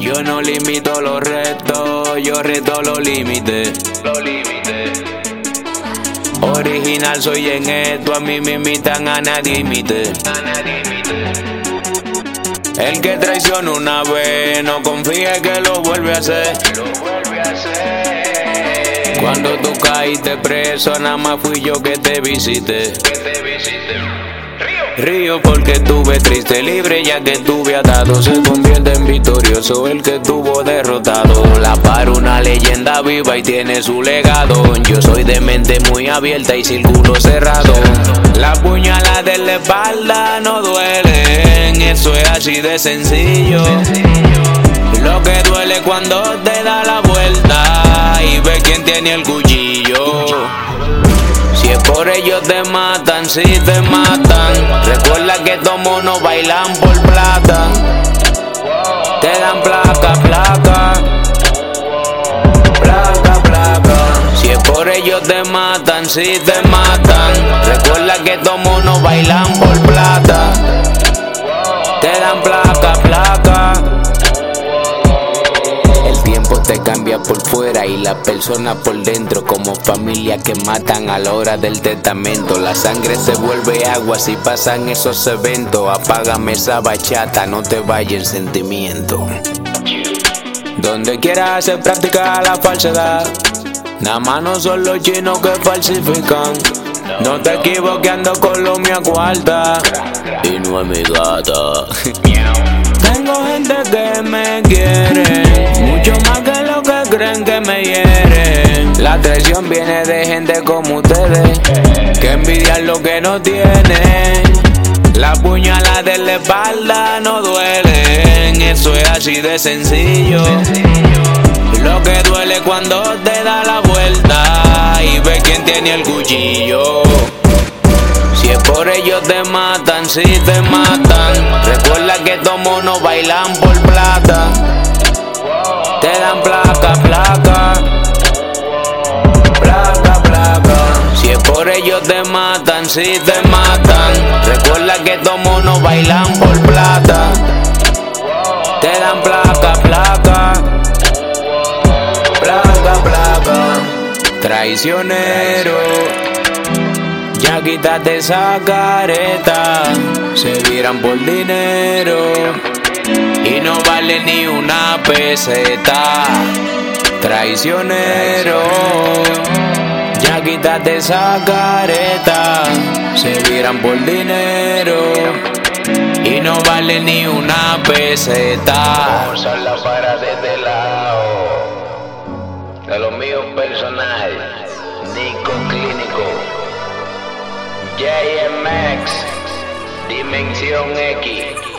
Yo no limito los retos, yo reto los límites. Original soy en esto, a mí me imitan, a nadie imite. El que traiciona una vez, no confíe que lo vuelve a hacer. Cuando tú caíste preso, nada más fui yo que te visité. Río porque estuve triste, libre ya que estuve atado. Se convierte en victorioso el que estuvo derrotado. La Paro una leyenda viva y tiene su legado. Yo soy de mente muy abierta y círculo cerrado. La puñalada de la espalda no duelen, eso es así de sencillo. Lo que duele cuando te da la vuelta y ves quién tiene el cuchillo. Si es por ellos te matan, si te matan. Recuerda que estos monos bailan por plata. Te dan placa, placa. Placa, placa. Si es por ellos te matan, si te matan. Recuerda que estos monos bailan por plata. Te dan placa, placa. El tiempo te cambia por fuera y la persona por dentro, como familia que matan a la hora del testamento. La sangre se vuelve agua si pasan esos eventos. Apágame esa bachata, no te vaya el sentimiento. Donde quieras se practica la falsedad. Nada más no son los chinos que falsifican. No te equivoques, ando con lo mía cuarta y no es mi gata. Tengo gente que me quiere, mucho más que lo que creen que me hieren. La traición viene de gente como ustedes, que envidian lo que no tienen. La puñalada de la espalda no duelen, eso es así de sencillo. Lo que duele cuando te da la vuelta y ves quién tiene el cuchillo. Si es por ellos te matan, si te matan. Recuerda que estos monos bailan por plata. Te dan placa, placa. Placa, placa. Si es por ellos te matan, si te matan. Recuerda que estos monos bailan por plata. Te dan placa, placa. Placa, placa. Traicionero, ya quítate esa careta. Se viran por dinero y no vale ni una peseta. Traicionero, ya quítate esa careta. Se viran por dinero y no vale ni una peseta. Vamos a la para desde lado de lo mío personal, Nico Clínico, JMX, Dimensión X.